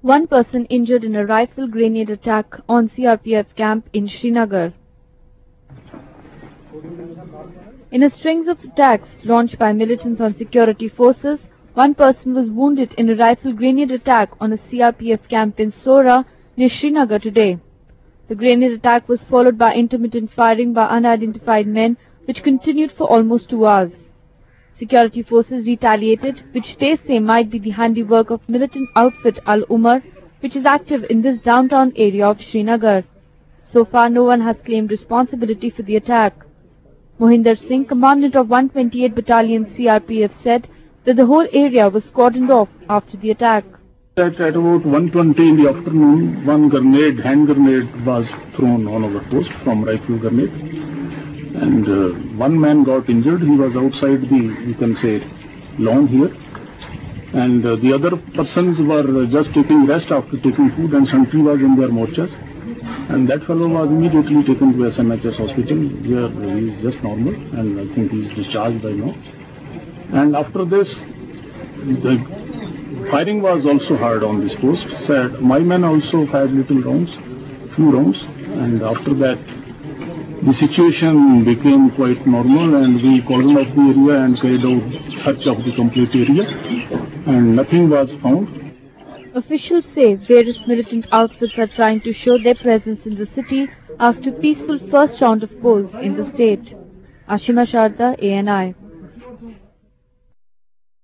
One person injured in a rifle grenade attack on CRPF camp in Srinagar. In a string of attacks launched by militants on security forces, one person was wounded in a rifle grenade attack on a CRPF camp in Sora near Srinagar today. The grenade attack was followed by intermittent firing by unidentified men, which continued for almost 2 hours. Security forces retaliated, which they say might be the handiwork of militant outfit Al-Umar, which is active in this downtown area of Srinagar. So far, no one has claimed responsibility for the attack. Mohinder Singh, commandant of 128 Battalion CRPF, said that the whole area was cordoned off after the attack. At about 1:20 in the afternoon, one hand grenade was thrown on our post from rifle grenade. And one man got injured. He was outside the, you can say, lawn here. And the other persons were just taking rest after taking food, and sentry was in their morchas. And that fellow was immediately taken to SMHS hospital, where he is just normal, and I think he is discharged by now. And after this, the firing was also heard on this post. So my men also fired few rounds, and after that, the situation became quite normal, and we cordoned off the area and carried out search of the complete area, and nothing was found. Officials say various militant outfits are trying to show their presence in the city after peaceful first round of polls in the state. Ashima Sharda, ANI.